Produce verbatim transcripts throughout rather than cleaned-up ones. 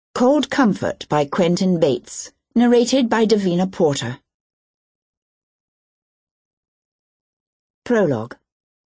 Cold Comfort by Quentin Bates, narrated by Davina Porter. Prologue.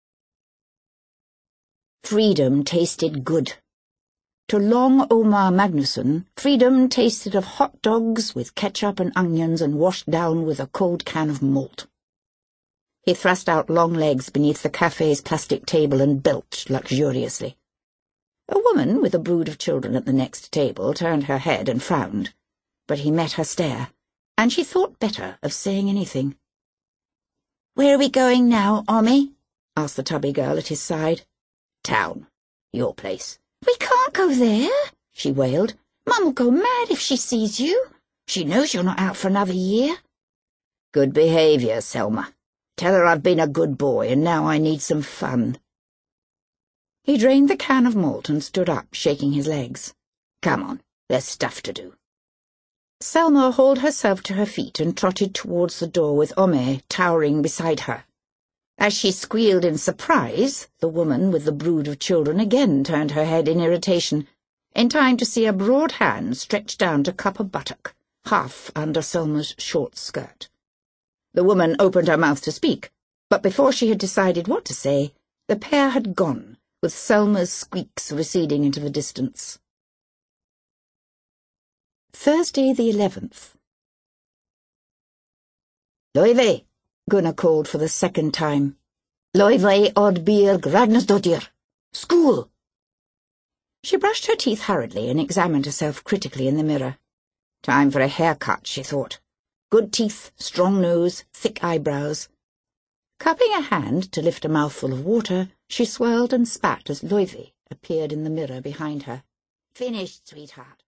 Freedom tasted good. To Long Omar Magnusson, freedom tasted of hot dogs with ketchup and onions and washed down with a cold can of malt. He thrust out long legs beneath the cafe's plastic table and belched luxuriously. A woman with a brood of children at the next table turned her head and frowned, but he met her stare, and she thought better of saying anything. "Where are we going now, Omi?" asked the tubby girl at his side. "Town. Your place." "We can't go there," she wailed. "Mum'll go mad if she sees you. She knows you're not out for another year." "Good behaviour, Selma. Tell her I've been a good boy and now I need some fun." He drained the can of malt and stood up, shaking his legs. "Come on, there's stuff to do." Selma hauled herself to her feet and trotted towards the door with Ome towering beside her. As she squealed in surprise, the woman with the brood of children again turned her head in irritation, in time to see a broad hand stretched down to cup a buttock, half under Selma's short skirt. The woman opened her mouth to speak, but before she had decided what to say, the pair had gone, with Selma's squeaks receding into the distance. Thursday the eleventh. "Loive!" Gunnar called for the second time. "Loive Oddbjerg Ragnarsdottir! School!" She brushed her teeth hurriedly and examined herself critically in the mirror. Time for a haircut, she thought. Good teeth, strong nose, thick eyebrows. Cupping a hand to lift a mouthful of water, she swirled and spat as Loive appeared in the mirror behind her. "Finished, sweetheart.